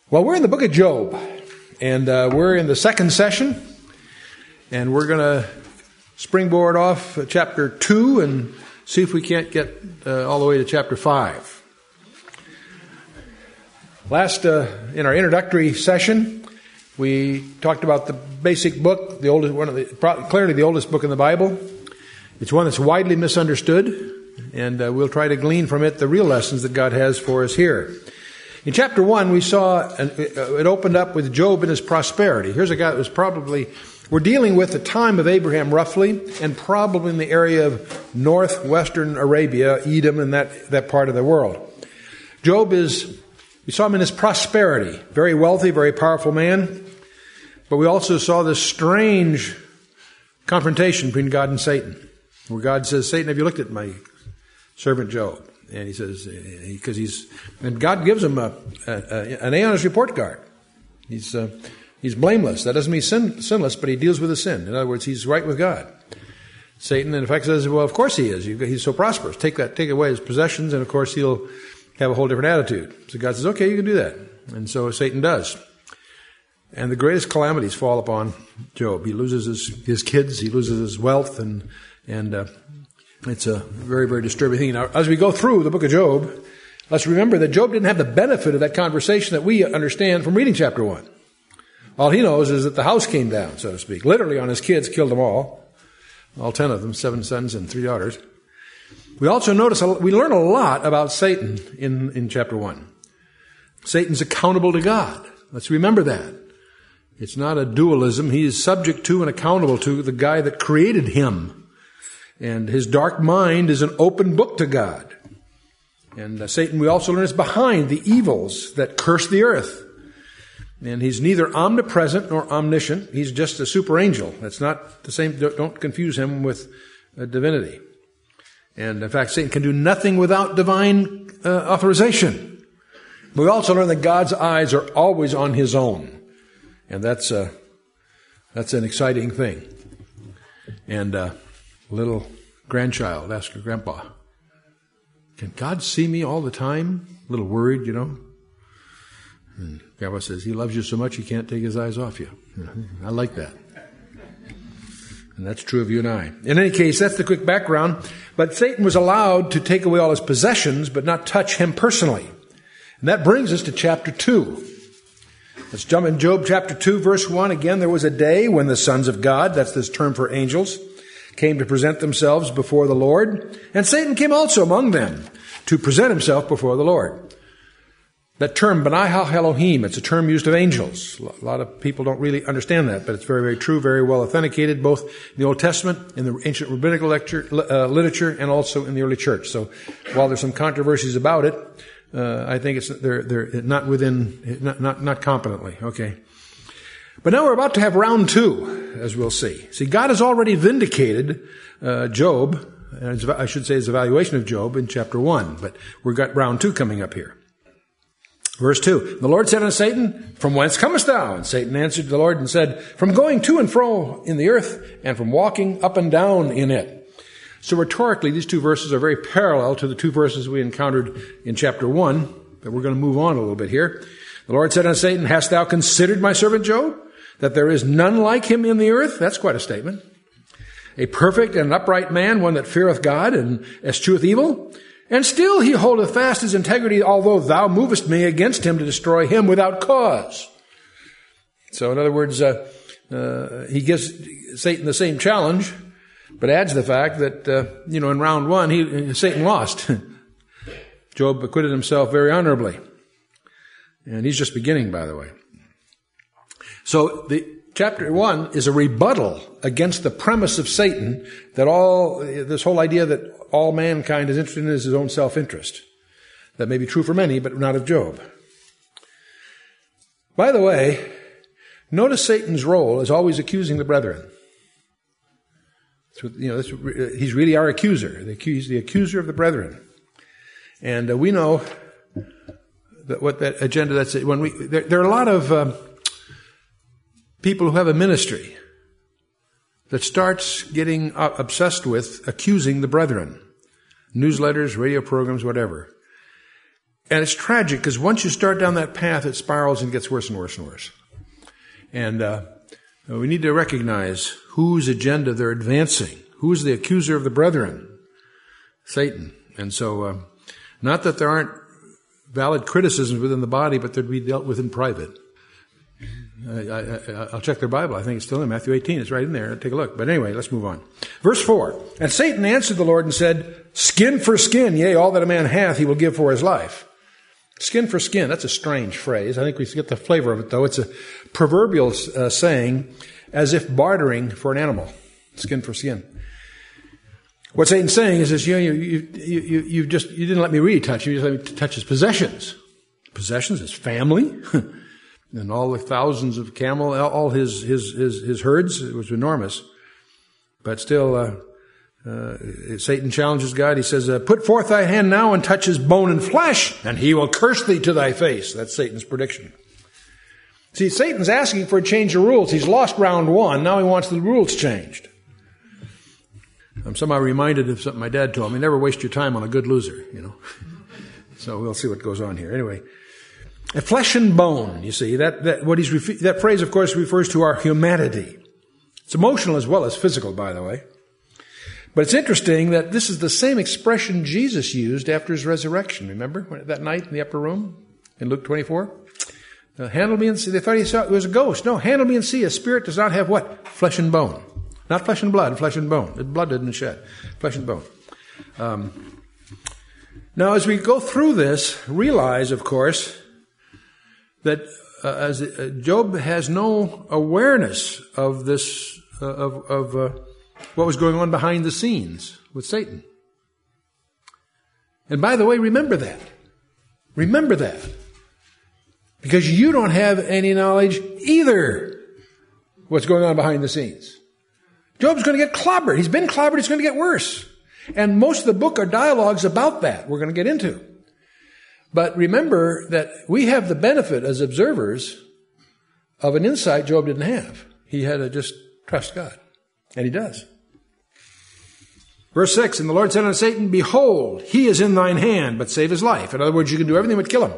Well, we're in the book of Job, and we're in the second session, and we're going to springboard off chapter 2 and see if we can't get all the way to chapter 5. Last, in our introductory session, we talked about the basic book, the oldest, clearly the oldest book in the Bible. It's one that's widely misunderstood, and we'll try to glean from it the real lessons that God has for us here. In chapter 1, we saw, it opened up with Job and his prosperity. Here's a guy that was we're dealing with the time of Abraham roughly, and probably in the area of northwestern Arabia, Edom, and that part of the world. Job we saw him in his prosperity, very wealthy, very powerful man, but we also saw this strange confrontation between God and Satan, where God says, Satan, have you looked at my servant Job? And he says, and God gives him an A on his report card. He's blameless. That doesn't mean sinless, but he deals with the sin. In other words, he's right with God. Satan, in fact, says, well, of course he is. He's so prosperous. Take away his possessions, and of course he'll have a whole different attitude. So God says, okay, you can do that. And so Satan does. And the greatest calamities fall upon Job. He loses his kids, he loses his wealth, and it's a very, very disturbing thing. Now, as we go through the book of Job, let's remember that Job didn't have the benefit of that conversation that we understand from reading chapter 1. All he knows is that the house came down, so to speak. Literally on his kids, killed them all 10 of them, 7 sons and 3 daughters. We also we learn a lot about Satan in chapter 1. Satan's accountable to God. Let's remember that. It's not a dualism. He is subject to and accountable to the guy that created him. And his dark mind is an open book to God. And Satan, we also learn, is behind the evils that curse the earth. And he's neither omnipresent nor omniscient. He's just a super angel. That's not the same. Don't confuse him with divinity. And in fact, Satan can do nothing without divine authorization. We also learn that God's eyes are always on his own. And that's an exciting thing. And little grandchild asked her grandpa, can God see me all the time? A little worried, And grandpa says, he loves you so much he can't take his eyes off you. I like that. And that's true of you and I. In any case, that's the quick background. But Satan was allowed to take away all his possessions, but not touch him personally. And that brings us to chapter 2. Let's jump in Job chapter 2, verse 1. Again, there was a day when the sons of God, that's this term for angels, came to present themselves before the Lord, and Satan came also among them to present himself before the Lord. That term, Benai Elohim, it's a term used of angels. A lot of people don't really understand that, but it's very, very true, very well authenticated, both in the Old Testament, in the ancient rabbinical literature, and also in the early church. So while there's some controversies about it, I think they're not not competently. Okay. But now we're about to have round 2, as we'll see. See, God has already vindicated Job, I should say his evaluation of Job in chapter 1, but we've got round 2 coming up here. Verse 2, the Lord said unto Satan, from whence comest thou? And Satan answered the Lord and said, from going to and fro in the earth, and from walking up and down in it. So rhetorically, these 2 verses are very parallel to the 2 verses we encountered in chapter 1, but we're going to move on a little bit here. The Lord said unto Satan, hast thou considered my servant Job, that there is none like him in the earth? That's quite a statement. A perfect and upright man, one that feareth God and escheweth evil. And still he holdeth fast his integrity, although thou movest me against him to destroy him without cause. So in other words, he gives Satan the same challenge, but adds the fact that, in round 1, Satan lost. Job acquitted himself very honorably. And he's just beginning, by the way. So the chapter 1 is a rebuttal against the premise of Satan that this whole idea that all mankind is interested in is his own self-interest. That may be true for many, but not of Job. By the way, notice Satan's role is always accusing the brethren. He's really our accuser. He's the accuser of the brethren. And we know that what that agenda, there are a lot of people who have a ministry that starts getting obsessed with accusing the brethren. Newsletters, radio programs, whatever. And it's tragic because once you start down that path, it spirals and gets worse and worse and worse. And we need to recognize whose agenda they're advancing. Who's the accuser of the brethren? Satan. And so, not that there aren't valid criticisms within the body, but they're to be dealt with in private. I'll check their Bible. I think it's still in Matthew 18. It's right in there. Take a look. But anyway, let's move on. Verse 4. And Satan answered the Lord and said, skin for skin, yea, all that a man hath he will give for his life. Skin for skin. That's a strange phrase. I think we get the flavor of it, though. It's a proverbial saying, as if bartering for an animal. Skin for skin. What Satan's saying is this, you didn't let me really touch you. You just let me touch his possessions. Possessions, his family, and all the thousands of camel, all his herds. It was enormous. But still, Satan challenges God. He says, put forth thy hand now and touch his bone and flesh, and he will curse thee to thy face. That's Satan's prediction. See, Satan's asking for a change of rules. He's lost round one. Now he wants the rules changed. I'm somehow reminded of something my dad told me. Never waste your time on a good loser, So we'll see what goes on here. Anyway, flesh and bone, you see, that phrase, of course, refers to our humanity. It's emotional as well as physical, by the way. But it's interesting that this is the same expression Jesus used after his resurrection. Remember that night in the upper room in Luke 24? Handle me and see. They thought he saw it was a ghost. No, handle me and see. A spirit does not have what? Flesh and bone. Not flesh and blood, flesh and bone. The blood didn't shed. Flesh and bone. Now, as we go through this, realize, of course, that Job has no awareness of this, of what was going on behind the scenes with Satan. And by the way, remember that. Remember that. Because you don't have any knowledge either what's going on behind the scenes. Job's going to get clobbered. He's been clobbered. It's going to get worse. And most of the book are dialogues about that we're going to get into. But remember that we have the benefit as observers of an insight Job didn't have. He had to just trust God. And he does. Verse 6, and the Lord said unto Satan, behold, he is in thine hand, but save his life. In other words, you can do everything but kill him.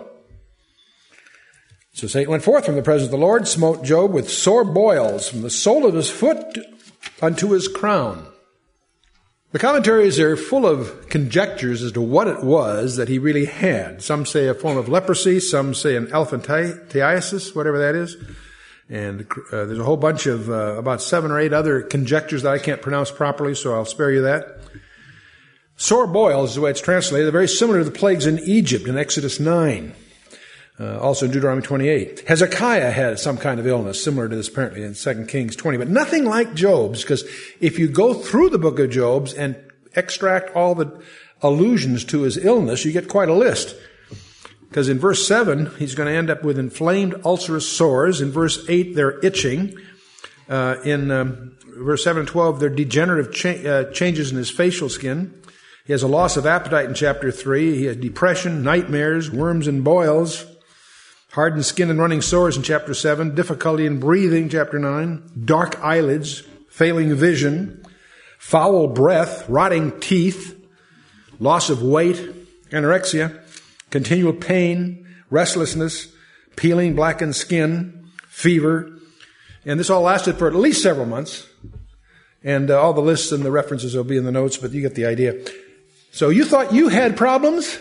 So Satan went forth from the presence of the Lord, smote Job with sore boils from the sole of his foot unto his crown. The commentaries are full of conjectures as to what it was that he really had. Some say a form of leprosy, some say an elephantiasis, whatever that is. And there's a whole bunch of about 7 or 8 other conjectures that I can't pronounce properly, so I'll spare you that. Sore boils is the way it's translated. They're very similar to the plagues in Egypt in Exodus 9. Also in Deuteronomy 28. Hezekiah had some kind of illness similar to this apparently in 2 Kings 20, but nothing like Job's, because if you go through the book of Job's and extract all the allusions to his illness, you get quite a list. Because in verse 7, he's going to end up with inflamed ulcerous sores. In verse 8, they're itching. In verse 7 and 12, they're degenerative changes in his facial skin. He has a loss of appetite in chapter 3. He has depression, nightmares, worms and boils. Hardened skin and running sores in chapter 7. Difficulty in breathing, chapter 9. Dark eyelids, failing vision. Foul breath, rotting teeth. Loss of weight, anorexia. Continual pain, restlessness, peeling, blackened skin, fever. And this all lasted for at least several months. And all the lists and the references will be in the notes, but you get the idea. So you thought you had problems?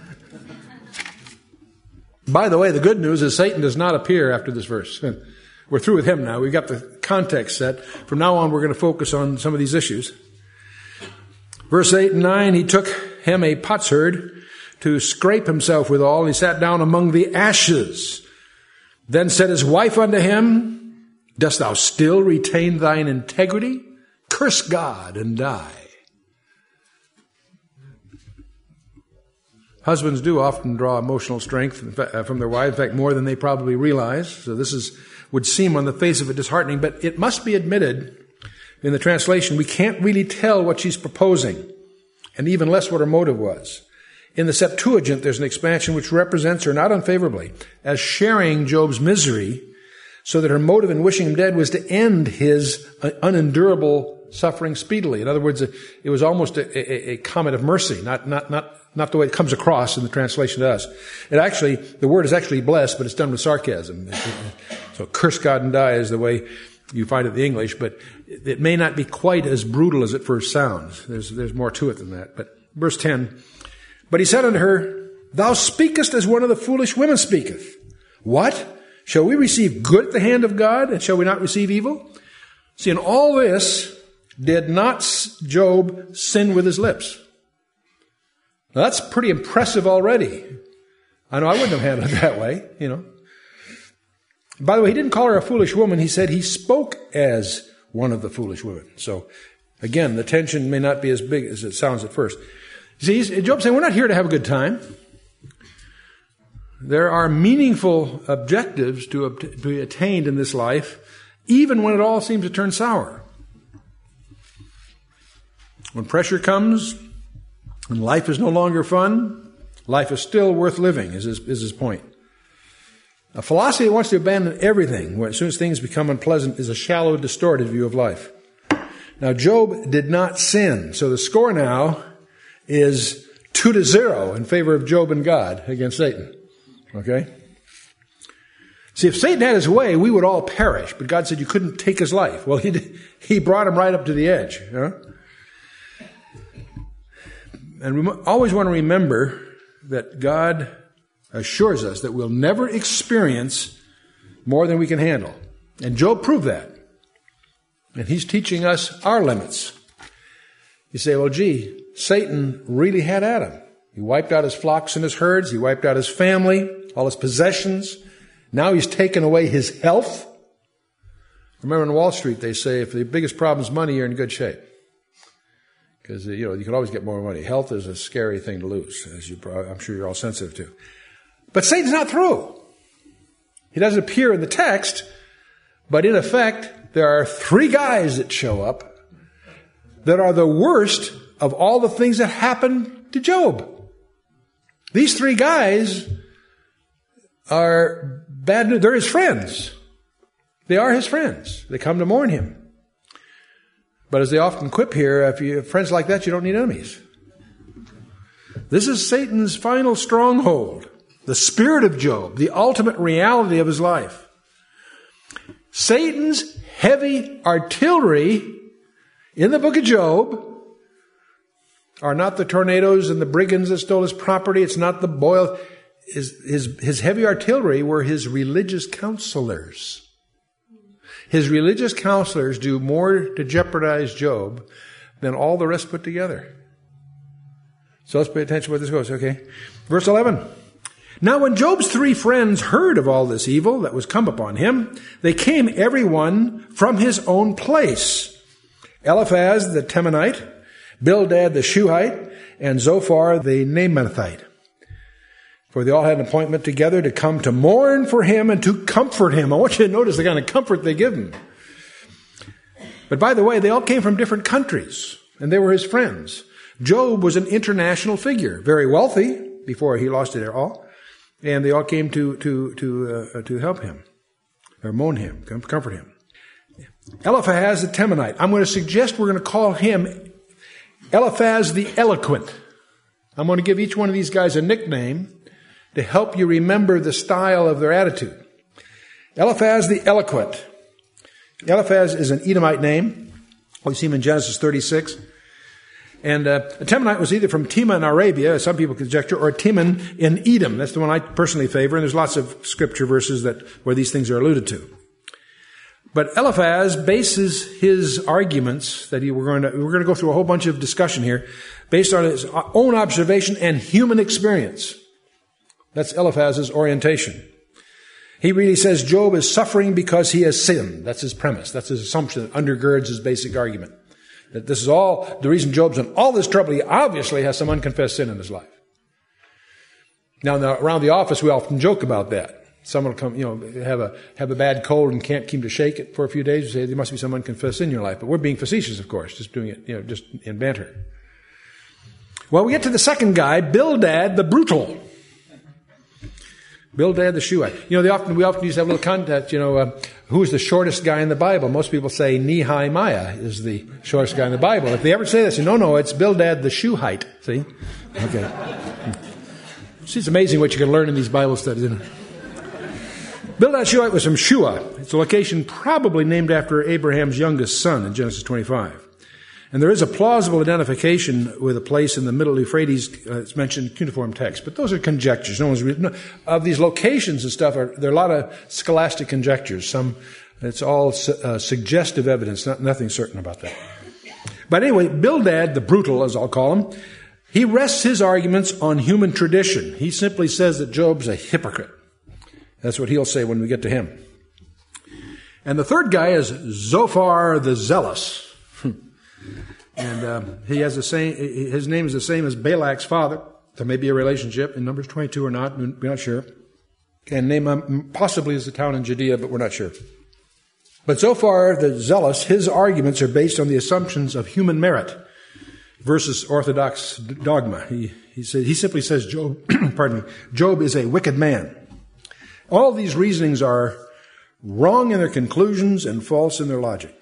By the way, the good news is Satan does not appear after this verse. We're through with him now. We've got the context set. From now on, we're going to focus on some of these issues. Verse 8 and 9, he took him a potsherd to scrape himself withal, and he sat down among the ashes. Then said his wife unto him, dost thou still retain thine integrity? Curse God and die. Husbands do often draw emotional strength from their wives, in fact, more than they probably realize. So this would seem on the face of it disheartening, but it must be admitted in the translation, we can't really tell what she's proposing, and even less what her motive was. In the Septuagint, there's an expansion which represents her not unfavorably as sharing Job's misery, so that her motive in wishing him dead was to end his unendurable suffering speedily. In other words, it was almost a comment of mercy, not not the way it comes across in the translation to us. The word is actually blessed, but it's done with sarcasm. So curse God and die is the way you find it in the English, but it may not be quite as brutal as it first sounds. There's more to it than that. But verse 10, but he said unto her, thou speakest as one of the foolish women speaketh. What? Shall we receive good at the hand of God, and shall we not receive evil? See, in all this, did not Job sin with his lips? Now, that's pretty impressive already. I know I wouldn't have handled it that way, By the way, he didn't call her a foolish woman. He said he spoke as one of the foolish women. So, again, the tension may not be as big as it sounds at first. See, Job's saying, we're not here to have a good time. There are meaningful objectives to be attained in this life, even when it all seems to turn sour. When pressure comes, when life is no longer fun, life is still worth living, is his point. A philosophy that wants to abandon everything as soon as things become unpleasant is a shallow, distorted view of life. Now, Job did not sin, so the score now is 2-0 in favor of Job and God against Satan. Okay? See, if Satan had his way, we would all perish, but God said you couldn't take his life. Well, he brought him right up to the edge. And we always want to remember that God assures us that we'll never experience more than we can handle. And Job proved that. And he's teaching us our limits. You say, well, gee, Satan really had at him. He wiped out his flocks and his herds. He wiped out his family, all his possessions. Now he's taken away his health. Remember in Wall Street, they say if the biggest problem is money, you're in good shape. Because, you can always get more money. Health is a scary thing to lose, as I'm sure you're all sensitive to. But Satan's not through. He doesn't appear in the text, but in effect, there are 3 guys that show up that are the worst of all the things that happened to Job. These 3 guys are bad news. They're his friends. They are his friends. They come to mourn him. But as they often quip here, if you have friends like that, you don't need enemies. This is Satan's final stronghold. The spirit of Job, the ultimate reality of his life. Satan's heavy artillery in the book of Job are not the tornadoes and the brigands that stole his property. It's not the boil. His heavy artillery were his religious counselors. His religious counselors do more to jeopardize Job than all the rest put together. So let's pay attention to where this goes, okay? Verse 11. Now when Job's 3 friends heard of all this evil that was come upon him, they came every one from his own place. Eliphaz the Temanite, Bildad the Shuhite, and Zophar the Naamathite. For they all had an appointment together to come to mourn for him and to comfort him. I want you to notice the kind of comfort they give him. But by the way, they all came from different countries, and they were his friends. Job was an international figure, very wealthy before he lost it all, and they all came to help him, or mourn him, comfort him. Eliphaz the Temanite. I'm going to suggest we're going to call him Eliphaz the Eloquent. I'm going to give each one of these guys a nickname to help you remember the style of their attitude. Eliphaz the Eloquent. Eliphaz is an Edomite name. We see him in Genesis 36. And a Temanite was either from Tema in Arabia, as some people conjecture, or Teman in Edom. That's the one I personally favor, and there's lots of scripture verses where these things are alluded to. But Eliphaz bases his arguments that we're going to go through a whole bunch of discussion here based on his own observation and human experience. That's Eliphaz's orientation. He really says Job is suffering because he has sinned. That's his premise. That's his assumption that undergirds his basic argument. That this is all the reason Job's in all this trouble. He obviously has some unconfessed sin in his life. Now, around the office, we often joke about that. Someone will come, have a bad cold and can't keep to shake it for a few days. We say there must be some unconfessed sin in your life. But we're being facetious, of course, just doing it, just in banter. Well, we get to the second guy, Bildad the Brutal. Bildad the Shuhite. We often used to have a little contest, who's the shortest guy in the Bible? Most people say Nehemiah is the shortest guy in the Bible. If they ever say this, no, it's Bildad the Shuhite. See? Okay. See, it's amazing what you can learn in these Bible studies, isn't it? Bildad Shuhite was from Shua. It's a location probably named after Abraham's youngest son in Genesis 25. And there is a plausible identification with a place in the Middle Euphrates. It's mentioned in cuneiform text, but those are conjectures. Of these locations and stuff, there are a lot of scholastic conjectures. It's all suggestive evidence, nothing certain about that. But anyway, Bildad, the brutal, as I'll call him, he rests his arguments on human tradition. He simply says that Job's a hypocrite. That's what he'll say when we get to him. And the third guy is Zophar the Zealous. And he has his name is the same as Balak's father. There may be a relationship in Numbers 22 or not. We're not sure. And name possibly is the town in Judea, but we're not sure. But Zophar the Zealous, his arguments are based on the assumptions of human merit versus orthodox dogma. He simply says Job, Job is a wicked man. All these reasonings are wrong in their conclusions and false in their logic.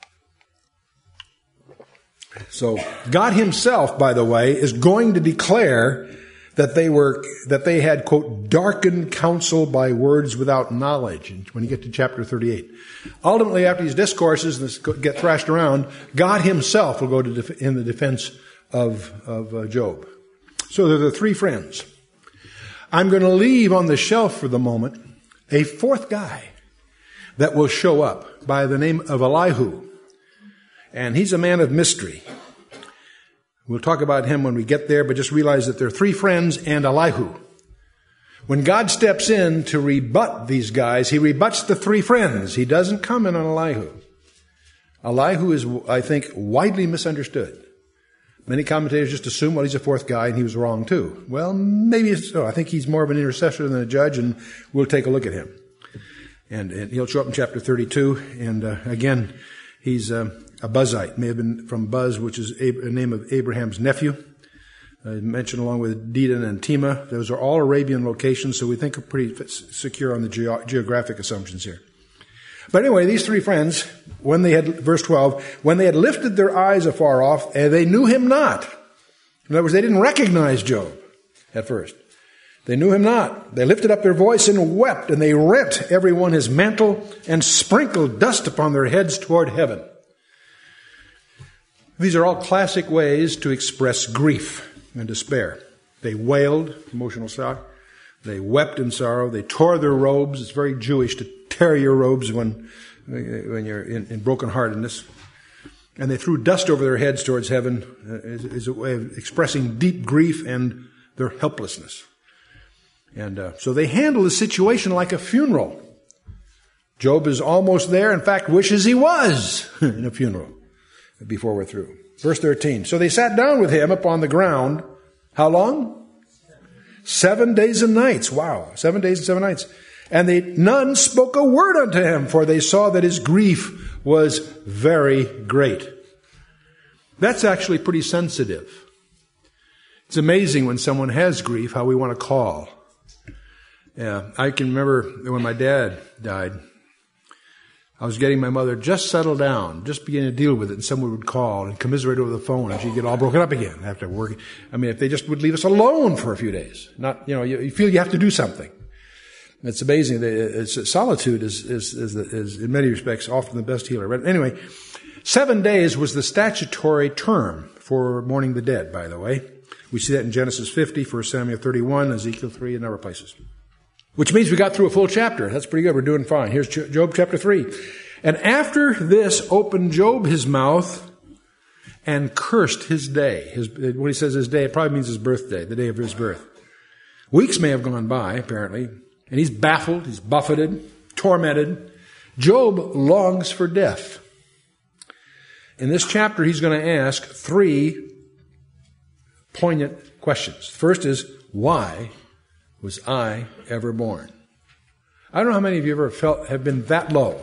So God himself, by the way, is going to declare that they had, quote, darkened counsel by words without knowledge, when you get to chapter 38. Ultimately, after these discourses get thrashed around, God himself will go in the defense of Job. So there are the three friends. I'm going to leave on the shelf for the moment a fourth guy that will show up by the name of Elihu. And he's a man of mystery. We'll talk about him when we get there, but just realize that there are three friends and Elihu. When God steps in to rebut these guys, he rebuts the three friends. He doesn't comment on Elihu. Elihu is, I think, widely misunderstood. Many commentators just assume, well, he's a fourth guy, and he was wrong too. Well, maybe so. I think he's more of an intercessor than a judge, and we'll take a look at him. And he'll show up in chapter 32, and again, he's a Buzzite. May have been from Buz, which is a name of Abraham's nephew. Mentioned along with Dedan and Tema. Those are all Arabian locations, so we think are pretty secure on the geographic assumptions here. But anyway, these three friends, verse 12, when they had lifted their eyes afar off, they knew him not. In other words, they didn't recognize Job at first. They knew him not. They lifted up their voice and wept, and they rent every one his mantle and sprinkled dust upon their heads toward heaven. These are all classic ways to express grief and despair. They wailed, emotional shock. They wept in sorrow. They tore their robes. It's very Jewish to tear your robes when you're in brokenheartedness. And they threw dust over their heads towards heaven as a way of expressing deep grief and their helplessness. And so they handle the situation like a funeral. Job is almost there. In fact, wishes he was in a funeral before we're through. Verse 13. So they sat down with him upon the ground. How long? 7 days and nights. Wow. 7 days and 7 nights. And none spoke a word unto him, for they saw that his grief was very great. That's actually pretty sensitive. It's amazing when someone has grief, how we want to call. Yeah, I can remember when my dad died, I was getting my mother just settled down, just beginning to deal with it, and someone would call and commiserate over the phone, and she'd get all broken up again after working. I mean, if they just would leave us alone for a few days, not, you feel you have to do something. It's amazing. Solitude is in many respects often the best healer. But anyway, 7 days was the statutory term for mourning the dead, by the way. We see that in Genesis 50, 1 Samuel 31, Ezekiel 3, and other places. Which means we got through a full chapter. That's pretty good. We're doing fine. Here's Job chapter 3. And after this opened Job his mouth and cursed his day. When he says his day, it probably means his birthday, the day of his birth. Weeks may have gone by, apparently. And he's baffled, he's buffeted, tormented. Job longs for death. In this chapter, he's going to ask 3 poignant questions. First is, why was I ever born? I don't know how many of you ever have been that low.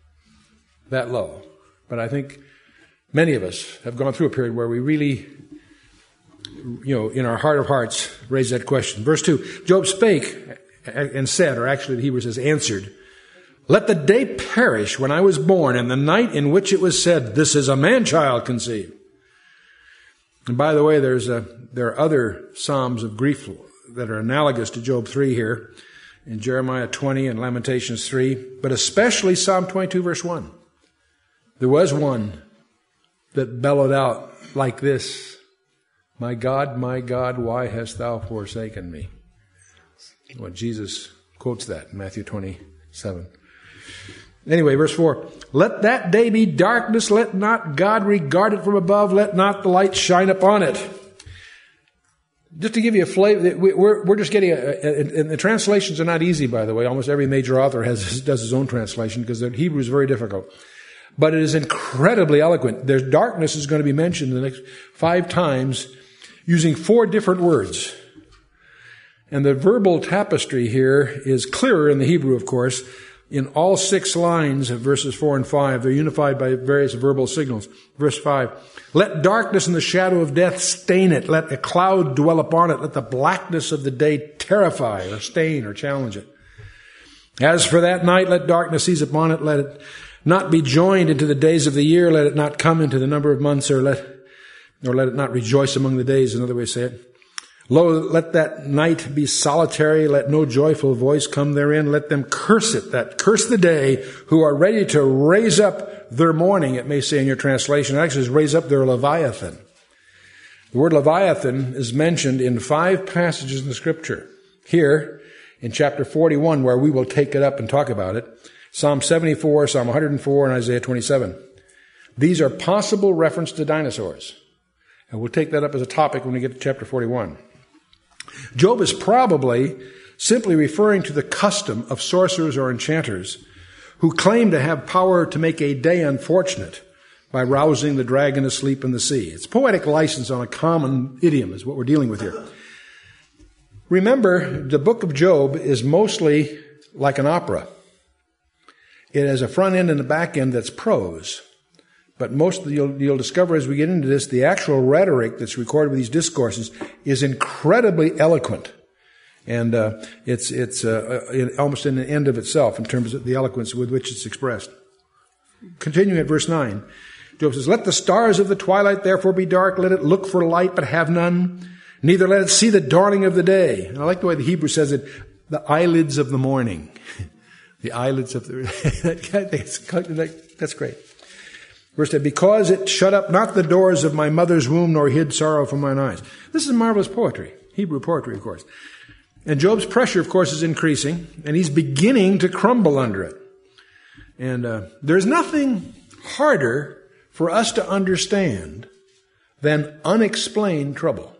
But I think many of us have gone through a period where we really, in our heart of hearts, raise that question. Verse 2, Job spake and said, or actually the Hebrew says answered, let the day perish when I was born, and the night in which it was said, this is a man-child conceived. And by the way, there are other psalms of grief that are analogous to Job 3 here, in Jeremiah 20 and Lamentations 3, but especially Psalm 22 verse 1. There was one that bellowed out like this, my God, why hast thou forsaken me? Well, Jesus quotes that in Matthew 27. Anyway, verse 4, let that day be darkness, let not God regard it from above, let not the light shine upon it. Just to give you a flavor, we're just getting, and the translations are not easy, by the way. Almost every major author does his own translation because the Hebrew is very difficult. But it is incredibly eloquent. There's darkness is going to be mentioned in the next 5 times using 4 different words. And the verbal tapestry here is clearer in the Hebrew, of course. In all 6 lines of verses 4 and 5, they're unified by various verbal signals. Verse 5, let darkness and the shadow of death stain it. Let a cloud dwell upon it. Let the blackness of the day terrify or stain or challenge it. As for that night, let darkness seize upon it. Let it not be joined into the days of the year. Let it not come into the number of months, or let it not rejoice among the days, another way to say it. Lo, let that night be solitary. Let no joyful voice come therein. Let them curse it, that curse the day, who are ready to raise up their mourning, it may say in your translation. It actually says raise up their Leviathan. The word Leviathan is mentioned in 5 passages in the Scripture. Here, in chapter 41, where we will take it up and talk about it, Psalm 74, Psalm 104, and Isaiah 27. These are possible reference to dinosaurs. And we'll take that up as a topic when we get to chapter 41. Job is probably simply referring to the custom of sorcerers or enchanters who claim to have power to make a day unfortunate by rousing the dragon asleep in the sea. It's poetic license on a common idiom is what we're dealing with here. Remember, the book of Job is mostly like an opera. It has a front end and a back end that's prose. But you'll discover as we get into this, the actual rhetoric that's recorded with these discourses is incredibly eloquent. And it's almost in the end of itself in terms of the eloquence with which it's expressed. Continuing at verse 9, Job says, let the stars of the twilight therefore be dark. Let it look for light, but have none. Neither let it see the dawning of the day. And I like the way the Hebrew says it, the eyelids of the morning. The eyelids of the... That's great. Verse 10, because it shut up not the doors of my mother's womb, nor hid sorrow from mine eyes. This is marvelous poetry, Hebrew poetry, of course. And Job's pressure, of course, is increasing, and he's beginning to crumble under it. And there's nothing harder for us to understand than unexplained trouble.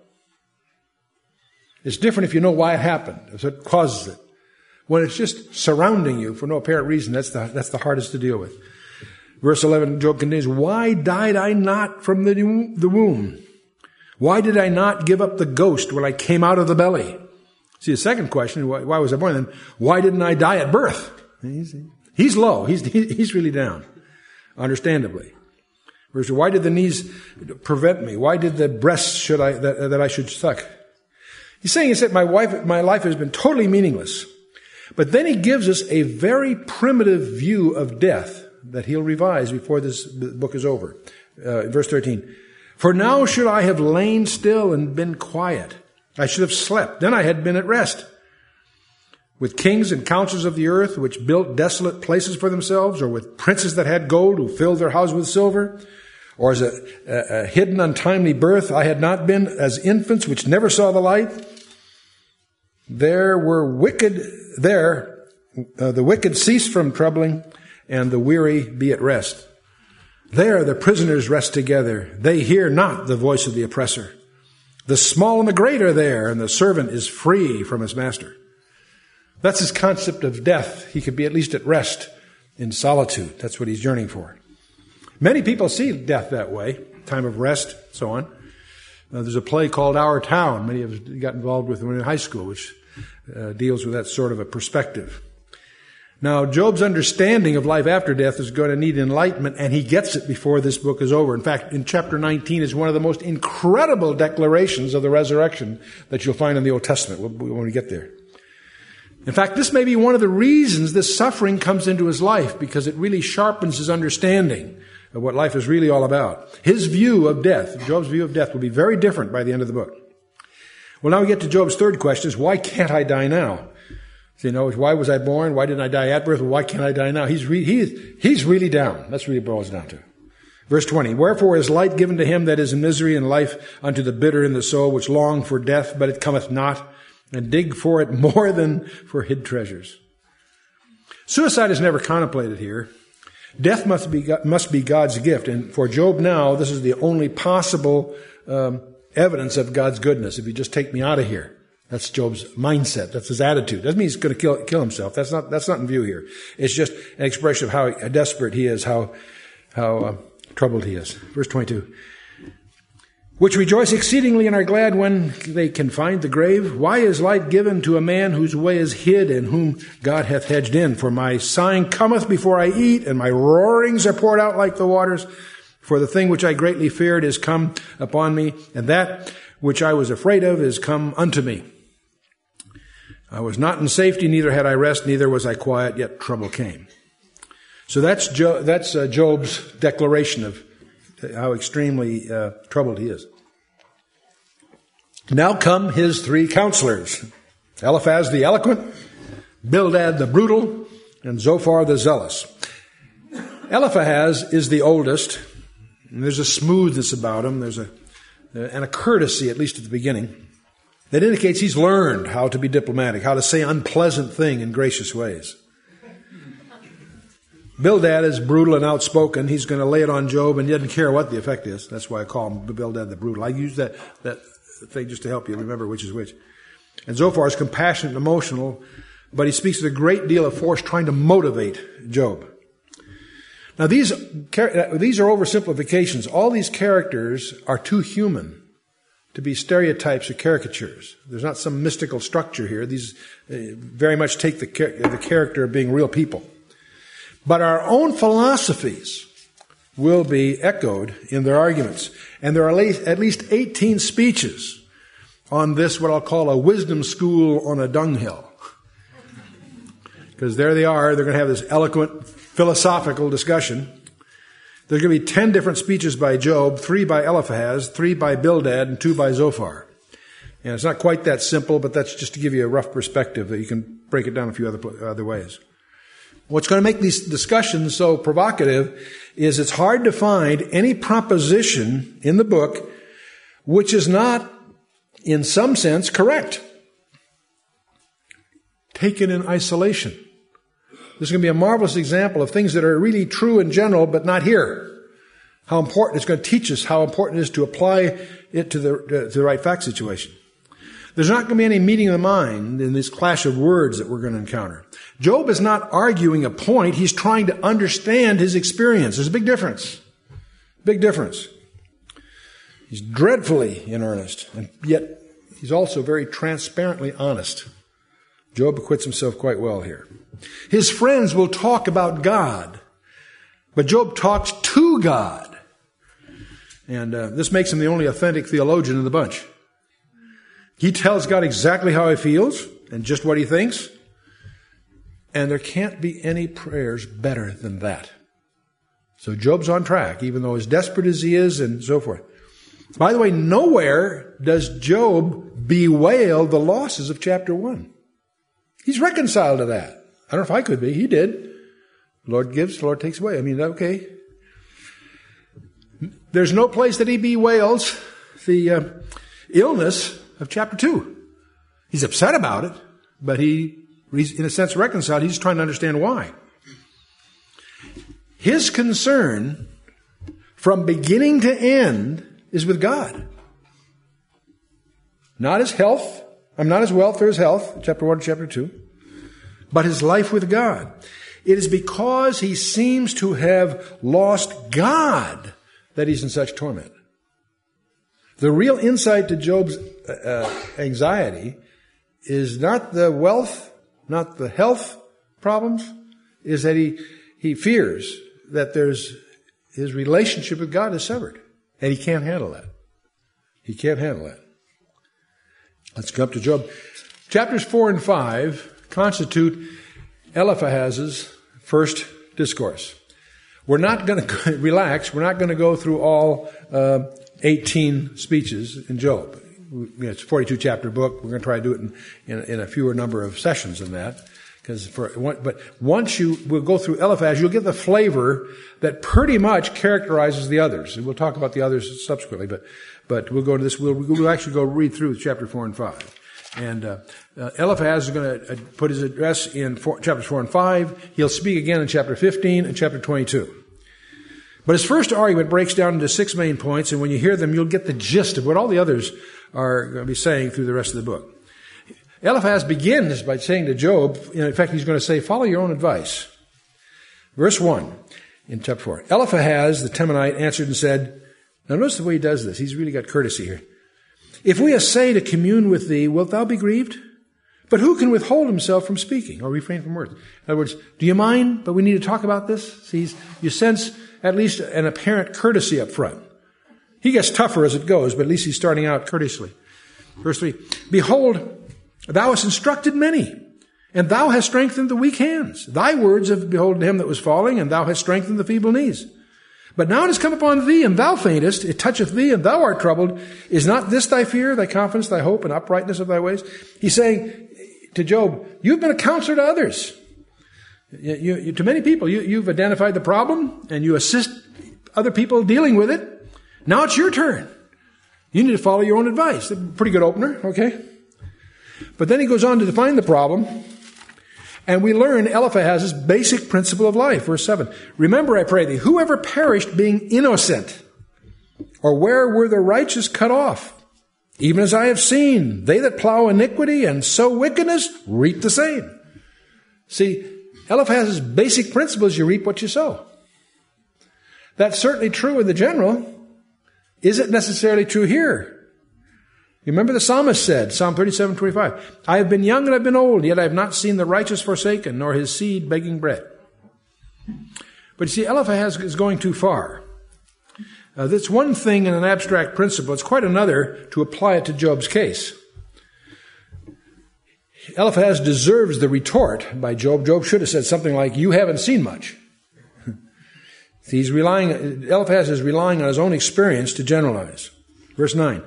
It's different if you know why it happened, if it causes it. When it's just surrounding you for no apparent reason, that's the hardest to deal with. Verse 11, Job continues, why died I not from the womb? Why did I not give up the ghost when I came out of the belly? See, the second question, why was I born then? Why didn't I die at birth? He's low. He's really down, understandably. Verse, why did the knees prevent me? Why did the breasts that I should suck? He's saying that my life has been totally meaningless. But then he gives us a very primitive view of death that he'll revise before this book is over. Verse 13. For now should I have lain still and been quiet. I should have slept. Then I had been at rest. With kings and counselors of the earth, which built desolate places for themselves, or with princes that had gold, who filled their house with silver, or as a hidden untimely birth, I had not been as infants which never saw the light. The wicked cease from troubling, and the weary be at rest. There the prisoners rest together. They hear not the voice of the oppressor. The small and the great are there, and the servant is free from his master. That's his concept of death. He could be at least at rest in solitude. That's what he's yearning for. Many people see death that way, time of rest, so on. There's a play called Our Town. Many of us got involved with when we were in high school, which deals with that sort of a perspective. Now, Job's understanding of life after death is going to need enlightenment, and he gets it before this book is over. In fact, in chapter 19 is one of the most incredible declarations of the resurrection that you'll find in the Old Testament when we get there. In fact, this may be one of the reasons this suffering comes into his life, because it really sharpens his understanding of what life is really all about. His view of death, Job's view of death, will be very different by the end of the book. Well, now we get to Job's third question, is why can't I die now? So, why was I born? Why didn't I die at birth? Why can't I die now? He's really down. That's what it boils down to. Verse 20, wherefore is light given to him that is in misery, and life unto the bitter in the soul, which long for death, but it cometh not, and dig for it more than for hid treasures. Suicide is never contemplated here. Death must be God's gift. And for Job now, this is the only possible evidence of God's goodness. If you just take me out of here. That's Job's mindset. That's his attitude. Doesn't mean he's going to kill himself. That's not in view here. It's just an expression of how desperate he is, how troubled he is. Verse 22. Which rejoice exceedingly and are glad when they can find the grave. Why is light given to a man whose way is hid, and whom God hath hedged in? For my sighing cometh before I eat, and my roarings are poured out like the waters. For the thing which I greatly feared is come upon me, and that which I was afraid of is come unto me. I was not in safety, neither had I rest, neither was I quiet, yet trouble came. So that's Job's declaration of how extremely troubled he is. Now come his three counselors, Eliphaz the eloquent, Bildad the brutal, and Zophar the zealous. Eliphaz is the oldest, and there's a smoothness about him, and a courtesy, at least at the beginning, that indicates he's learned how to be diplomatic, how to say unpleasant things in gracious ways. Bildad is brutal and outspoken. He's going to lay it on Job, and he doesn't care what the effect is. That's why I call him Bildad the brutal. I use that thing just to help you remember which is which. And Zophar is compassionate and emotional, but he speaks with a great deal of force trying to motivate Job. Now these are oversimplifications. All these characters are too human to be stereotypes or caricatures. There's not some mystical structure here. These very much take the character of being real people. But our own philosophies will be echoed in their arguments. And there are at least 18 speeches on this, what I'll call a wisdom school on a dunghill. Because there they are. They're going to have this eloquent, philosophical discussion. There's going to be 10 different speeches by Job, 3 by Eliphaz, 3 by Bildad, and 2 by Zophar. And it's not quite that simple, but that's just to give you a rough perspective that you can break it down a few other ways. What's going to make these discussions so provocative is it's hard to find any proposition in the book which is not, in some sense, correct. Taken in isolation. This is going to be a marvelous example of things that are really true in general, but not here. How important, it's going to teach us how important it is to apply it to the right fact situation. There's not going to be any meeting of the mind in this clash of words that we're going to encounter. Job is not arguing a point. He's trying to understand his experience. There's a big difference. Big difference. He's dreadfully in earnest, and yet he's also very transparently honest. Job acquits himself quite well here. His friends will talk about God, but Job talks to God. And this makes him the only authentic theologian in the bunch. He tells God exactly how he feels and just what he thinks. And there can't be any prayers better than that. So Job's on track, even though as desperate as he is and so forth. By the way, nowhere does Job bewail the losses of chapter 1. He's reconciled to that. I don't know if I could be. He did. The Lord gives, the Lord takes away. I mean, okay. There's no place that he bewails the illness of chapter 2. He's upset about it, but he's in a sense reconciled. He's trying to understand why. His concern from beginning to end is with God. Not his health. Not his wealth or his health, chapter 1 to chapter 2, but his life with God. It is because he seems to have lost God that he's in such torment. The real insight to Job's anxiety is not the wealth, not the health problems, is that he fears that his relationship with God is severed. And he can't handle that. He can't handle that. Let's come up to Job. Chapters 4 and 5 constitute Eliphaz's first discourse. We're not going to relax. We're not going to go through all 18 speeches in Job. It's a 42-chapter book. We're going to try to do it in a fewer number of sessions than that. But once we'll go through Eliphaz, you'll get the flavor that pretty much characterizes the others. And we'll talk about the others subsequently. But we'll go to this. We'll actually go read through chapter 4 and 5. And Eliphaz is going to put his address in chapters 4 and 5. He'll speak again in chapter 15 and chapter 22. But his first argument breaks down into 6 main points, and when you hear them, you'll get the gist of what all the others are going to be saying through the rest of the book. Eliphaz begins by saying to Job, in fact, he's going to say, follow your own advice. Verse 1 in chapter 4. Eliphaz, the Temanite, answered and said, now notice the way he does this. He's really got courtesy here. If we essay to commune with thee, wilt thou be grieved? But who can withhold himself from speaking or refrain from words? In other words, do you mind, but we need to talk about this? See, you sense at least an apparent courtesy up front. He gets tougher as it goes, but at least he's starting out courteously. Verse 3, behold, thou hast instructed many, and thou hast strengthened the weak hands. Thy words have beholden him that was falling, and thou hast strengthened the feeble knees. But now it has come upon thee, and thou faintest. It toucheth thee, and thou art troubled. Is not this thy fear, thy confidence, thy hope, and uprightness of thy ways? He's saying to Job, you've been a counselor to others. To many people, you've identified the problem, and you assist other people dealing with it. Now it's your turn. You need to follow your own advice. Pretty good opener, okay? But then he goes on to define the problem, and we learn Eliphaz's basic principle of life. Verse 7, remember, I pray thee, whoever perished being innocent, or where were the righteous cut off? Even as I have seen, they that plow iniquity and sow wickedness reap the same. See, Eliphaz's basic principle is you reap what you sow. That's certainly true in the general. Is it necessarily true here? You remember the psalmist said, Psalm 37:25, I have been young and I've been old, yet I have not seen the righteous forsaken, nor his seed begging bread. But you see, Eliphaz is going too far. That's one thing in an abstract principle. It's quite another to apply it to Job's case. Eliphaz deserves the retort by Job. Job should have said something like, you haven't seen much. Eliphaz is relying on his own experience to generalize. Verse 9.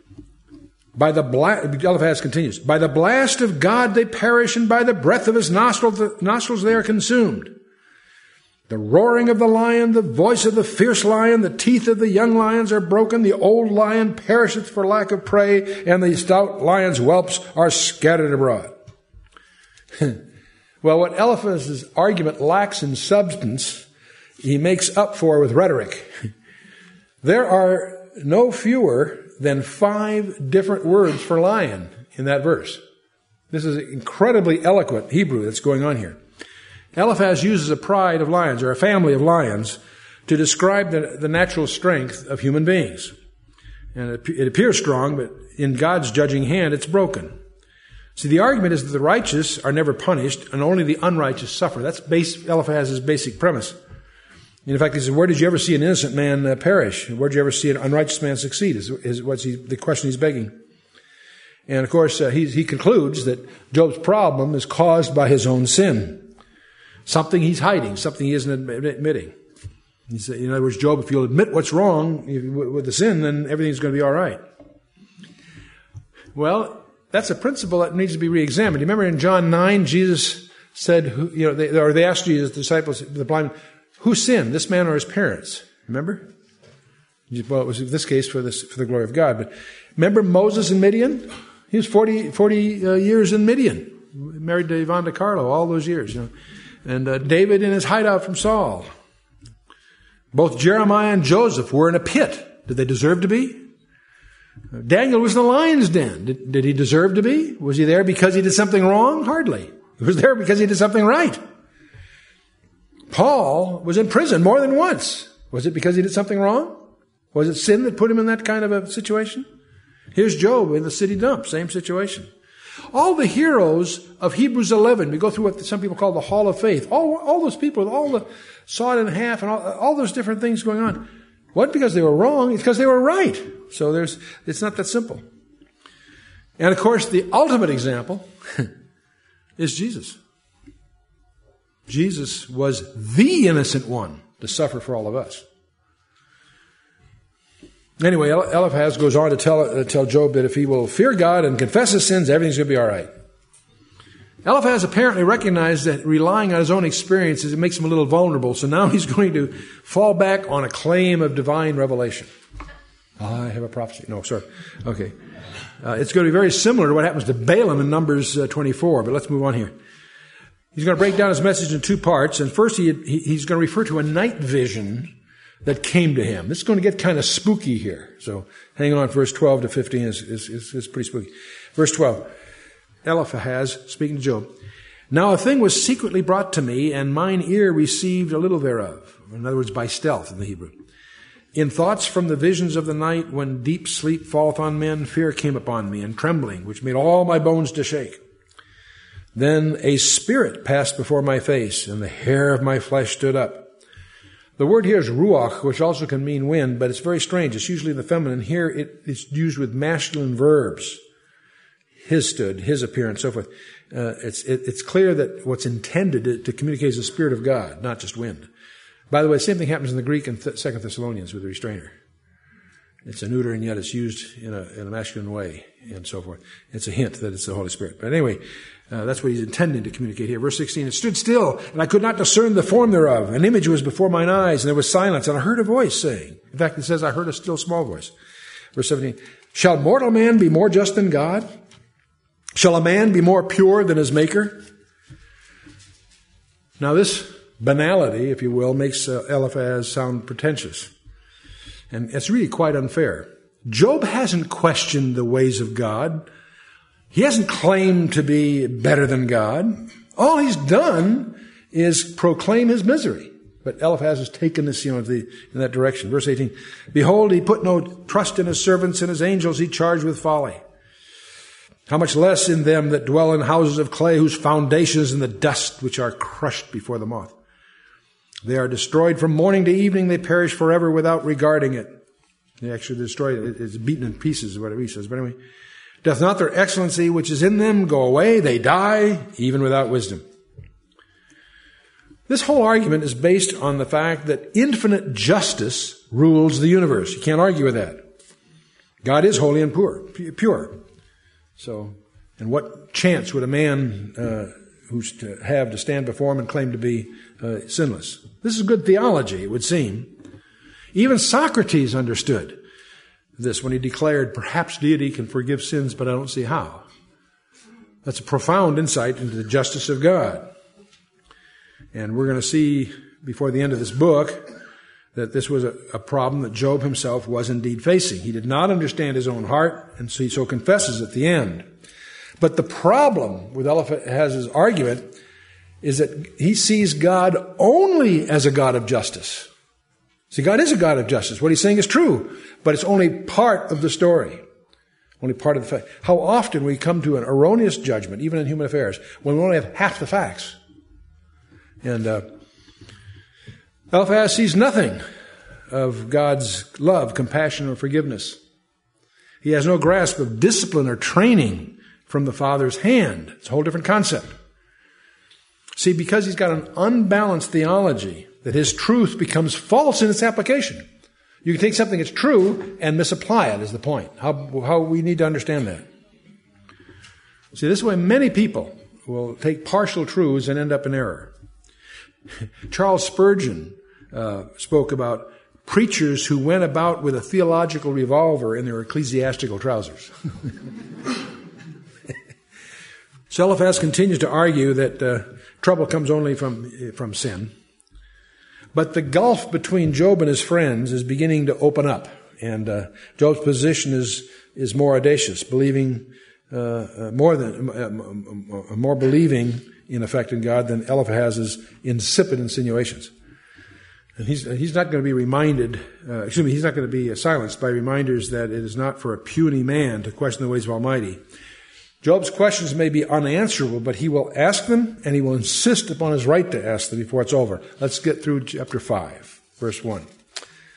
Eliphaz continues, by the blast of God they perish, and by the breath of his nostrils they are consumed. The roaring of the lion, the voice of the fierce lion, the teeth of the young lions are broken, the old lion perisheth for lack of prey, and the stout lion's whelps are scattered abroad. Well, what Eliphaz's argument lacks in substance, he makes up for with rhetoric. There are no fewer than 5 different words for lion in that verse. This is incredibly eloquent Hebrew that's going on here. Eliphaz uses a pride of lions, or a family of lions, to describe the natural strength of human beings. And it appears strong, but in God's judging hand, it's broken. See, the argument is that the righteous are never punished, and only the unrighteous suffer. That's Eliphaz's basic premise. In fact, he says, where did you ever see an innocent man perish? Where did you ever see an unrighteous man succeed? Is the question he's begging. And of course, he concludes that Job's problem is caused by his own sin. Something he's hiding, something he isn't admitting. He said, in other words, Job, if you'll admit what's wrong with the sin, then everything's going to be all right. Well, that's a principle that needs to be re-examined. You remember in John 9, Jesus said, they asked Jesus, the disciples, the blind, who sinned, this man or his parents? Remember? Well, it was in this case for the glory of God. But remember Moses in Midian? He was 40 years in Midian, married to Yvonne DiCarlo all those years. And David in his hideout from Saul. Both Jeremiah and Joseph were in a pit. Did they deserve to be? Daniel was in the lion's den. Did he deserve to be? Was he there because he did something wrong? Hardly. He was there because he did something right. Paul was in prison more than once. Was it because he did something wrong? Was it sin that put him in that kind of a situation? Here's Job in the city dump, same situation. All the heroes of Hebrews 11, we go through what some people call the Hall of Faith. All those people with all the sawed in half and all those different things going on. Wasn't because they were wrong, it's because they were right. So it's not that simple. And of course, the ultimate example, is Jesus. Jesus was the innocent one to suffer for all of us. Anyway, Eliphaz goes on to tell Job that if he will fear God and confess his sins, everything's going to be all right. Eliphaz apparently recognized that relying on his own experiences, it makes him a little vulnerable, so now he's going to fall back on a claim of divine revelation. I have a prophecy. No, sorry. Okay. It's going to be very similar to what happens to Balaam in Numbers 24, but let's move on here. He's going to break down his message in two parts, and first he's going to refer to a night vision that came to him. This is going to get kind of spooky here. So hang on, verse 12 to 15 is pretty spooky. Verse 12, Eliphaz, speaking to Job, now a thing was secretly brought to me, and mine ear received a little thereof. In other words, by stealth in the Hebrew. In thoughts from the visions of the night, when deep sleep falleth on men, fear came upon me, and trembling, which made all my bones to shake. Then a spirit passed before my face, and the hair of my flesh stood up. The word here is ruach, which also can mean wind, but it's very strange. It's usually in the feminine. Here it's used with masculine verbs. His stood, his appearance, so forth. It's clear that what's intended to communicate is the Spirit of God, not just wind. By the way, the same thing happens in the Greek in 2 Thessalonians with the restrainer. It's a neuter, and yet it's used in a masculine way, and so forth. It's a hint that it's the Holy Spirit. But anyway, that's what he's intending to communicate here. Verse 16, it stood still, and I could not discern the form thereof. An image was before mine eyes, and there was silence, and I heard a voice saying. In fact, it says, I heard a still small voice. Verse 17, shall mortal man be more just than God? Shall a man be more pure than his maker? Now this banality, if you will, makes Eliphaz sound pretentious. And it's really quite unfair. Job hasn't questioned the ways of God. He hasn't claimed to be better than God. All he's done is proclaim his misery. But Eliphaz has taken this, in that direction. Verse 18, behold, he put no trust in his servants, and his angels he charged with folly. How much less in them that dwell in houses of clay, whose foundations in the dust, which are crushed before the moth. They are destroyed from morning to evening. They perish forever without regarding it. They actually destroy it. It's beaten in pieces, is what he says. But anyway, doth not their excellency which is in them go away? They die, even without wisdom. This whole argument is based on the fact that infinite justice rules the universe. You can't argue with that. God is holy and pure. So, and what chance would a man who's to have to stand before him and claim to be sinless? This is good theology, it would seem. Even Socrates understood this when he declared, perhaps deity can forgive sins, but I don't see how. That's a profound insight into the justice of God. And we're going to see before the end of this book that this was a problem that Job himself was indeed facing. He did not understand his own heart, and so he so confesses at the end. But the problem with Eliphaz's argument is that he sees God only as a God of justice. See, God is a God of justice. What he's saying is true, but it's only part of the story. Only part of the fact. How often we come to an erroneous judgment, even in human affairs, when we only have half the facts. And Eliphaz sees nothing of God's love, compassion, or forgiveness. He has no grasp of discipline or training from the Father's hand. It's a whole different concept. See, because he's got an unbalanced theology, that his truth becomes false in its application. You can take something that's true and misapply it, is the point. How we need to understand that. See, this is why many people will take partial truths and end up in error. Charles Spurgeon spoke about preachers who went about with a theological revolver in their ecclesiastical trousers. So Eliphaz continues to argue that trouble comes only from sin. But the gulf between Job and his friends is beginning to open up. And Job's position is more audacious, believing more believing in effect in God than Eliphaz's insipid insinuations. And he's not going to be reminded, he's not going to be silenced by reminders that it is not for a puny man to question the ways of Almighty. Job's questions may be unanswerable, but he will ask them, and he will insist upon his right to ask them before it's over. Let's get through chapter 5, verse 1.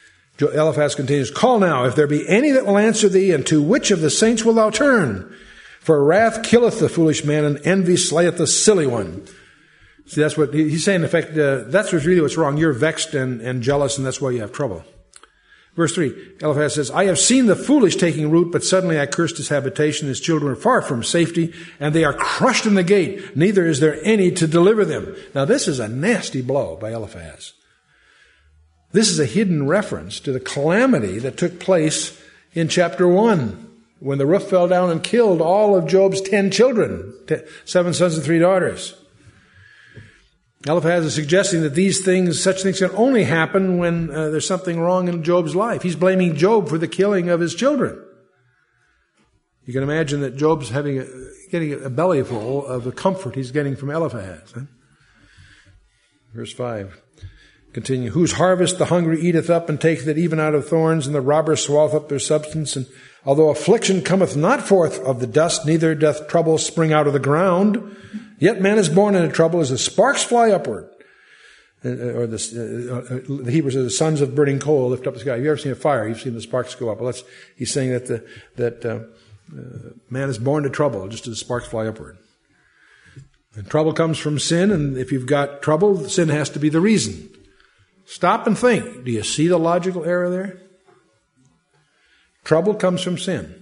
Eliphaz continues, call now, if there be any that will answer thee, and to which of the saints wilt thou turn? For wrath killeth the foolish man, and envy slayeth the silly one. See, that's what he's saying. In effect, that's really what's wrong. You're vexed and jealous, and that's why you have trouble. Verse 3, Eliphaz says, I have seen the foolish taking root, but suddenly I cursed his habitation. His children are far from safety, and they are crushed in the gate. Neither is there any to deliver them. Now, this is a nasty blow by Eliphaz. This is a hidden reference to the calamity that took place in chapter 1, when the roof fell down and killed all of Job's 10 children, 7 sons and 3 daughters. Eliphaz is suggesting that such things can only happen when there's something wrong in Job's life. He's blaming Job for the killing of his children. You can imagine that Job's getting a bellyful of the comfort he's getting from Eliphaz. Verse 5, continue. Whose harvest the hungry eateth up, and taketh it even out of thorns, and the robber swalloweth up their substance. And although affliction cometh not forth of the dust, neither doth trouble spring out of the ground, yet man is born into trouble as the sparks fly upward. Or the Hebrews are the sons of burning coal lift up the sky. Have you ever seen a fire? You've seen the sparks go up. Well, he's saying that man is born to trouble just as the sparks fly upward. And trouble comes from sin, and if you've got trouble, sin has to be the reason. Stop and think. Do you see the logical error there? Trouble comes from sin.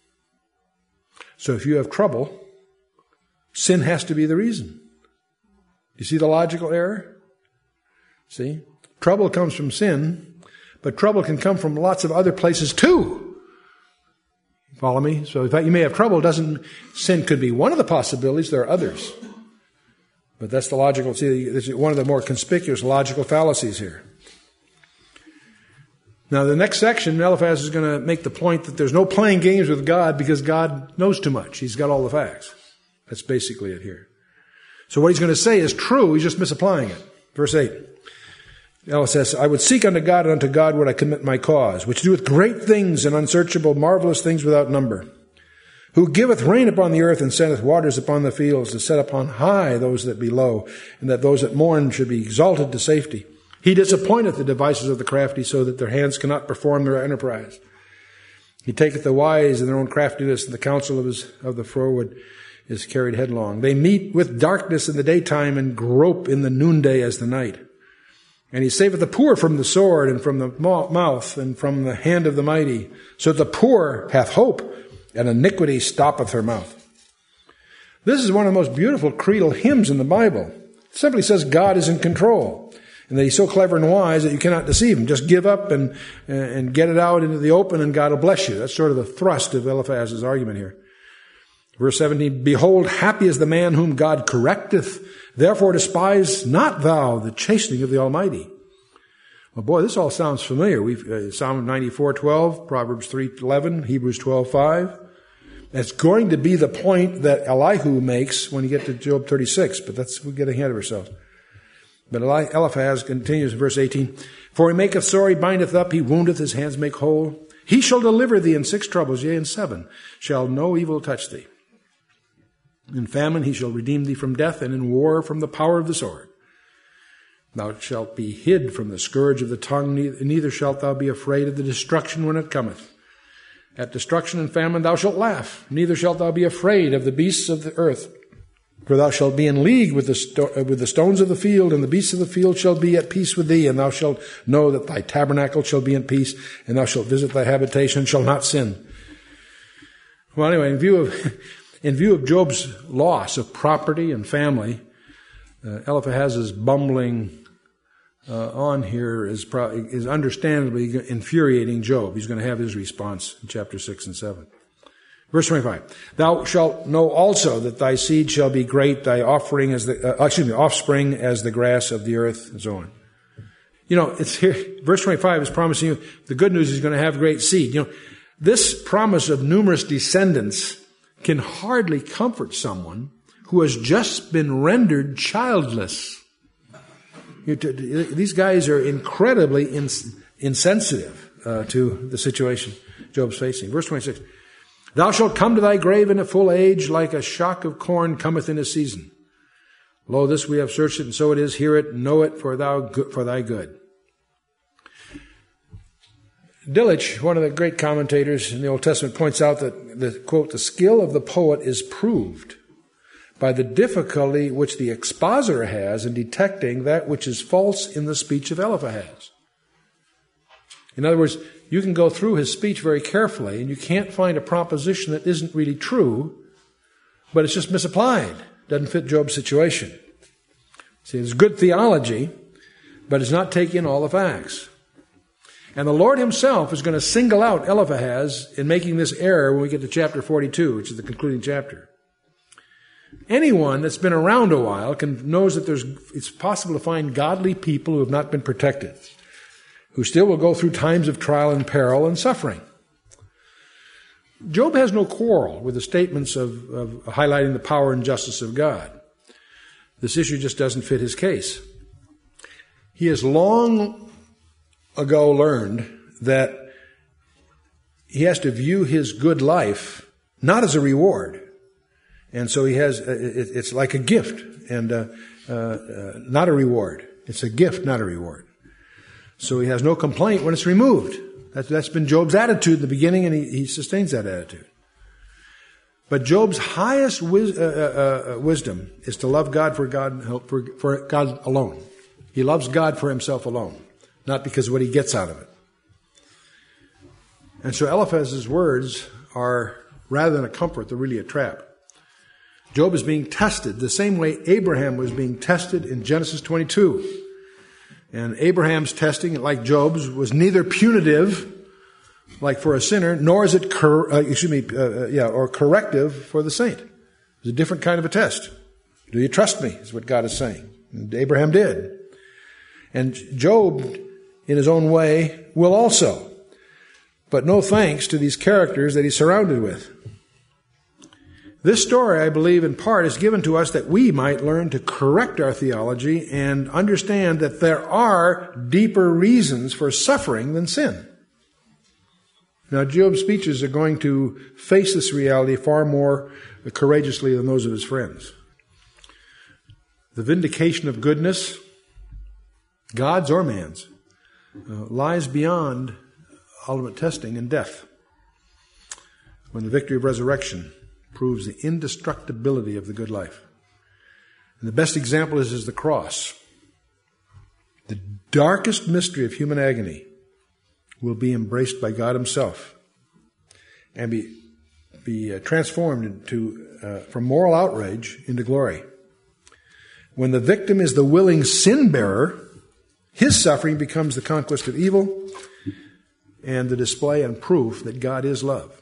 So if you have trouble, sin has to be the reason. You see the logical error? See? Trouble comes from sin, but trouble can come from lots of other places too. Follow me? So in fact, you may have trouble. Sin could be one of the possibilities. There are others. But that's the logical, see, this is one of the more conspicuous logical fallacies here. Now, the next section, Eliphaz is going to make the point that there's no playing games with God because God knows too much. He's got all the facts. That's basically it here. So what he's going to say is true. He's just misapplying it. Verse 8. Eliphaz says, I would seek unto God, and unto God would I commit my cause, which doeth great things and unsearchable, marvelous things without number. Who giveth rain upon the earth and sendeth waters upon the fields, to set upon high those that be low, and that those that mourn should be exalted to safety. He disappointeth the devices of the crafty, so that their hands cannot perform their enterprise. He taketh the wise in their own craftiness, and the counsel of the froward is carried headlong. They meet with darkness in the daytime, and grope in the noonday as the night. And he saveth the poor from the sword, and from the mouth, and from the hand of the mighty, so that the poor hath hope, and iniquity stoppeth her mouth. This is one of the most beautiful creedal hymns in the Bible. It simply says God is in control, and that he's so clever and wise that you cannot deceive him. Just give up and get it out into the open, and God will bless you. That's sort of the thrust of Eliphaz's argument here. Verse 17, Behold, happy is the man whom God correcteth. Therefore despise not thou the chastening of the Almighty. Well, boy, this all sounds familiar. Psalm 94:12, Proverbs 3:11, Hebrews 12:5. That's going to be the point that Elihu makes when you get to Job 36, but we're getting ahead of ourselves. But Eliphaz continues in verse 18, For he maketh sore, he bindeth up, he woundeth, his hands make whole. He shall deliver thee in 6 troubles, yea, in 7 shall no evil touch thee. In famine he shall redeem thee from death, and in war from the power of the sword. Thou shalt be hid from the scourge of the tongue, neither shalt thou be afraid of the destruction when it cometh. At destruction and famine thou shalt laugh, neither shalt thou be afraid of the beasts of the earth. For thou shalt be in league with the stones of the field, and the beasts of the field shall be at peace with thee, and thou shalt know that thy tabernacle shall be in peace, and thou shalt visit thy habitation, and shall not sin. Well, anyway, in view of Job's loss of property and family, Eliphaz's bumbling on here is understandably infuriating Job. He's going to have his response in chapter 6 and 7. Verse 25. Thou shalt know also that thy seed shall be great, thy offspring as the grass of the earth, and so on. You know, it's here. Verse 25 is promising you the good news is going to have great seed. You know, this promise of numerous descendants can hardly comfort someone who has just been rendered childless. These guys are incredibly insensitive to the situation Job's facing. Verse 26. Thou shalt come to thy grave in a full age, like a shock of corn cometh in a season. Lo, this we have searched it, and so it is. Hear it, know it, for thy good. Delitzsch, one of the great commentators in the Old Testament, points out that, quote, the skill of the poet is proved by the difficulty which the expositor has in detecting that which is false in the speech of Eliphaz. In other words, you can go through his speech very carefully, and you can't find a proposition that isn't really true, but it's just misapplied. Doesn't fit Job's situation. See, it's good theology, but it's not taking in all the facts. And the Lord himself is going to single out Eliphaz in making this error when we get to chapter 42, which is the concluding chapter. Anyone that's been around a while knows that it's possible to find godly people who have not been protected, who still will go through times of trial and peril and suffering. Job has no quarrel with the statements of highlighting the power and justice of God. This issue just doesn't fit his case. He has long ago learned that he has to view his good life not as a reward. And so it's like a gift and not a reward. It's a gift, not a reward. So he has no complaint when it's removed. That's been Job's attitude in the beginning, and he sustains that attitude. But Job's highest wisdom is to love God for God alone. He loves God for himself alone, not because of what he gets out of it. And so Eliphaz's words are, rather than a comfort, they're really a trap. Job is being tested the same way Abraham was being tested in Genesis 22. And Abraham's testing, like Job's, was neither punitive, like for a sinner, nor is it or corrective for the saint. It's a different kind of a test. Do you trust me? Is what God is saying. And Abraham did. And Job, in his own way, will also. But no thanks to these characters that he's surrounded with. This story, I believe, in part is given to us that we might learn to correct our theology and understand that there are deeper reasons for suffering than sin. Now, Job's speeches are going to face this reality far more courageously than those of his friends. The vindication of goodness, God's or man's, lies beyond ultimate testing and death, when the victory of resurrection proves the indestructibility of the good life. And the best example is the cross. The darkest mystery of human agony will be embraced by God himself and be transformed into from moral outrage into glory. When the victim is the willing sin bearer, his suffering becomes the conquest of evil and the display and proof that God is love.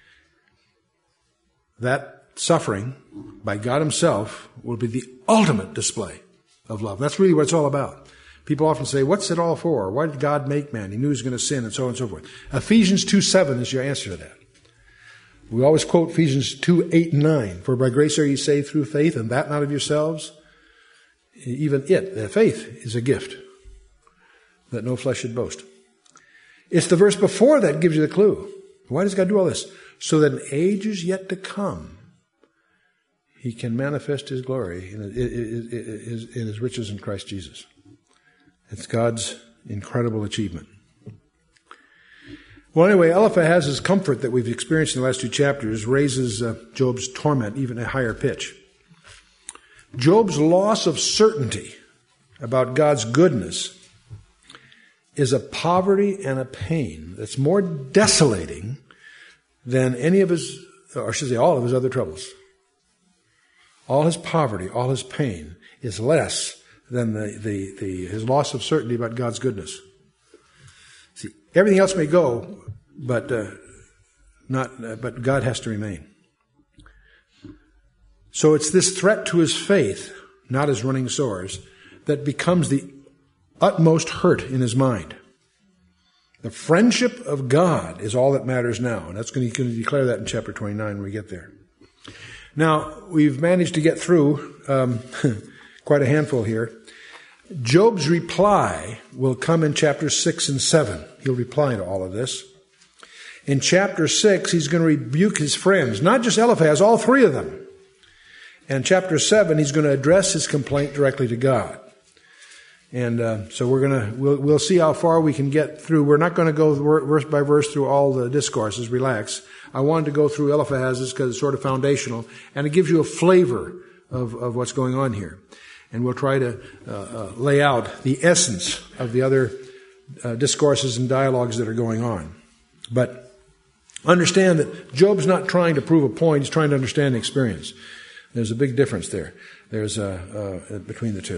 That suffering by God himself will be the ultimate display of love. That's really what it's all about. People often say, what's it all for? Why did God make man? He knew he was going to sin and so on and so forth. Ephesians 2:7 is your answer to that. We always quote Ephesians 2:8 and 9. For by grace are ye saved through faith, and that not of yourselves. Even the faith is a gift, that no flesh should boast. It's the verse before that gives you the clue. Why does God do all this? So that in ages yet to come, he can manifest his glory in his riches in Christ Jesus. It's God's incredible achievement. Well, anyway, Eliphaz's comfort that we've experienced in the last two chapters raises Job's torment even a higher pitch. Job's loss of certainty about God's goodness is a poverty and a pain that's more desolating than any of his, or I should say all of his other troubles. All his poverty, all his pain is less than his loss of certainty about God's goodness. See, everything else may go, but God has to remain. So it's this threat to his faith, not his running sores, that becomes the utmost hurt in his mind. The friendship of God is all that matters now. And he's going to declare that in chapter 29 when we get there. Now, we've managed to get through quite a handful here. Job's reply will come in chapters 6 and 7. He'll reply to all of this. In chapter 6, he's going to rebuke his friends, not just Eliphaz, all three of them. And chapter 7, he's going to address his complaint directly to God. And so we'll see how far we can get through. We're not going to go verse by verse through all the discourses. Relax. I wanted to go through Eliphaz's because it's sort of foundational, and it gives you a flavor of what's going on here. And we'll try to lay out the essence of the other discourses and dialogues that are going on. But understand that Job's not trying to prove a point. He's trying to understand the experience. There's a big difference there. There's between the two.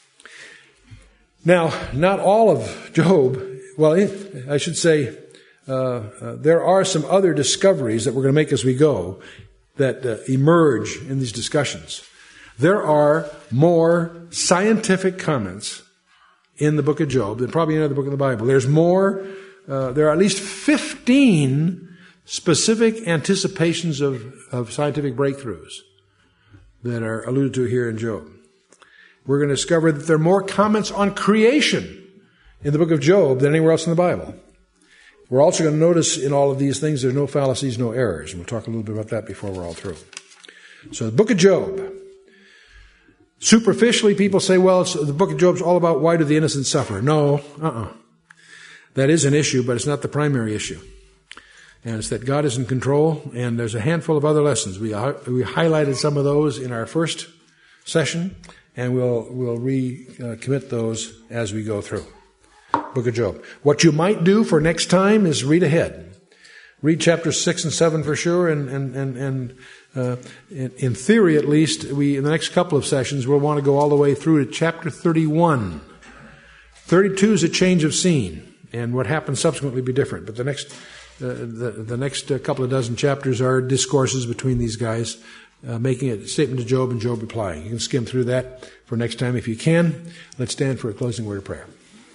Now, not all of Job, I should say, there are some other discoveries that we're going to make as we go that emerge in these discussions. There are more scientific comments in the book of Job than probably any other book in the Bible. There's more, there are at least 15 specific anticipations of scientific breakthroughs that are alluded to here in Job. We're going to discover that there are more comments on creation in the book of Job than anywhere else in the Bible. We're also going to notice in all of these things there's no fallacies, no errors. And we'll talk a little bit about that before we're all through. So the book of Job. Superficially, people say, well, the book of Job's all about why do the innocent suffer. No, That is an issue, but it's not the primary issue. And it's that God is in control, and there's a handful of other lessons. We highlighted some of those in our first session, and we'll recommit those as we go through. Book of Job. What you might do for next time is read ahead. Read chapters 6 and 7 for sure, and in theory at least, in the next couple of sessions, we'll want to go all the way through to chapter 31. 32 is a change of scene, and what happens subsequently will be different. But the next couple of dozen chapters are discourses between these guys, making a statement to Job and Job replying. You can skim through that for next time if you can. Let's stand for a closing word of prayer.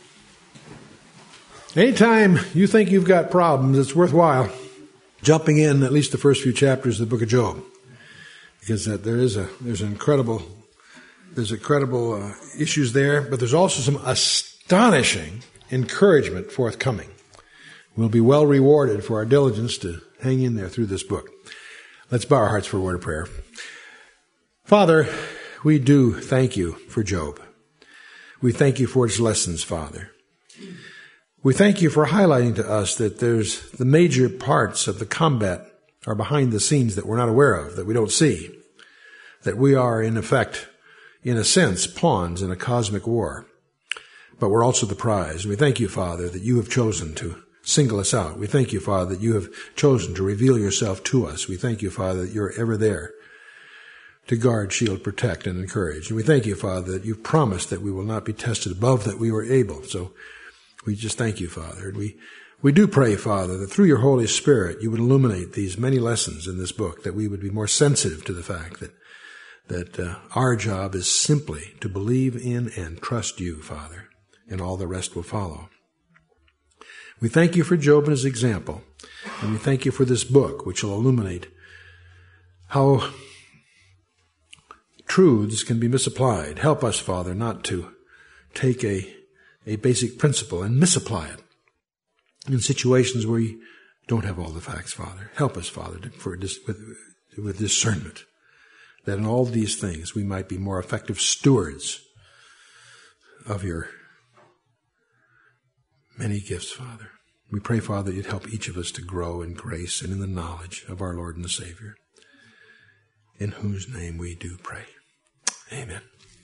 Anytime you think you've got problems, it's worthwhile jumping in at least the first few chapters of the book of Job, because there's incredible issues there, but there's also some astonishing encouragement forthcoming. We'll be well rewarded for our diligence to hang in there through this book. Let's bow our hearts for a word of prayer. Father, we do thank you for Job. We thank you for its lessons, Father. We thank you for highlighting to us that there's the major parts of the combat are behind the scenes that we're not aware of, that we don't see, that we are in effect, in a sense, pawns in a cosmic war. But we're also the prize. We thank you, Father, that you have chosen to single us out. We thank you, Father, that you have chosen to reveal yourself to us. We thank you, Father, that you're ever there to guard, shield, protect, and encourage. And we thank you, Father, that you've promised that we will not be tested above that we were able. So we just thank you, Father. And we do pray, Father, that through your Holy Spirit you would illuminate these many lessons in this book, that we would be more sensitive to the fact that our job is simply to believe in and trust you, Father, and all the rest will follow. We thank you for Job and his example, and we thank you for this book, which will illuminate how truths can be misapplied. Help us, Father, not to take a basic principle and misapply it in situations where we don't have all the facts, Father. Help us, Father, with discernment, that in all these things we might be more effective stewards of your many gifts, Father. We pray, Father, you'd help each of us to grow in grace and in the knowledge of our Lord and the Savior, in whose name we do pray. Amen.